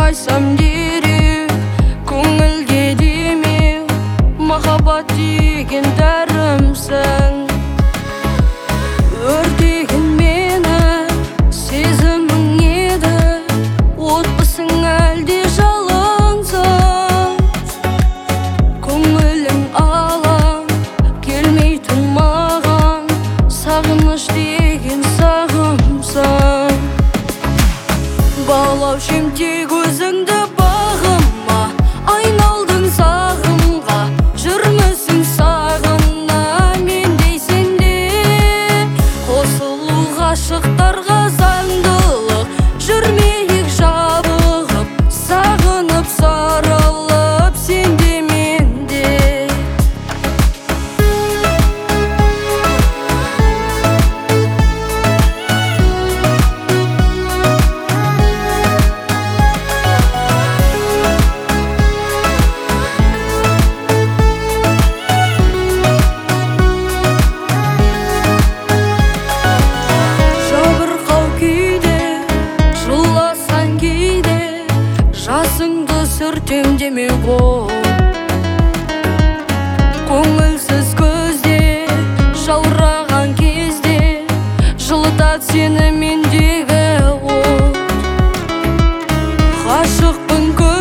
айтсам дереу, көңілге демеу, махаббат деген дәрімсің. Өртеген мені сезімің еді, отпысың әлде жалаңсың. Көңілің алаң, келмейтін маған, сағыныш деген сағымсың. Балаушым тек өзіңді бағыма, айналдың сағымға, жүрмісің сағына мендей сенде. Қосылу ғашықтарға заңдылық, жүрмейік жабығып, сағынып сарылып сенде менде. Жасыңды сүртем демеу бол, көңілсіз көзде жаураған кезде жылытат сені мендегі от. Ғашықпын